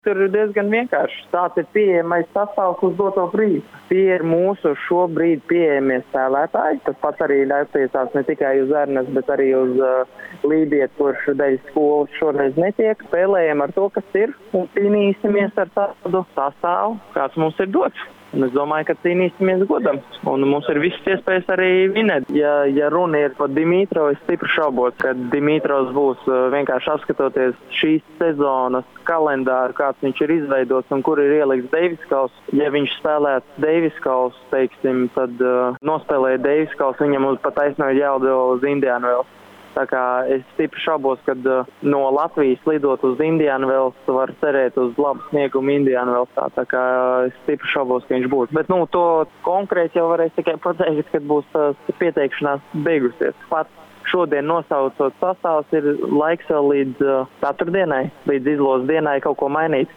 Tur ir diezgan vienkārši. Tāds ir pieejamais sastāvs uz doto brīdi. Tie ir mūsu šobrīd pieejamie spēlētāji. Tas pats arī attiecās ne tikai uz Ernestu, bet arī uz Lībietu, kurš dēļ skolas šoreiz netiek. Spēlējam ar to, kas ir, un cīnīsimies ar tādu sastāvu, kāds mums ir dots. Un es domāju, ka cīnīsimies godam. Un mums ir visas iespējas arī vinēt. Ja runa ir par Dimitrovs, es stipri šaubos, ka Dimitrovs būs vienkārši apskatoties šīs sezonas kalendāru, kāds viņš ir izveidots un kur ir ielikts Deiviskaus. Ja viņš spēlētu Deiviskaus, teiksim, tad nospēlēja Deiviskaus, viņam pat taisnīgi jālido uz Indiānvels. Tā kā es stipri šaubos, kad no Latvijas lidot uz Indiānvels var cerēt uz labu sniegumu Indiānvelsā. Tā kā es stipri šaubos, ka viņš būs. Bet to konkrēti jau varēs tikai pateikt, kad būs pieteikšanās beigusies. Pats šodien nosaucot sastāvs ir laiks vēl līdz ceturtdienai, līdz izlozes dienai kaut ko mainīt.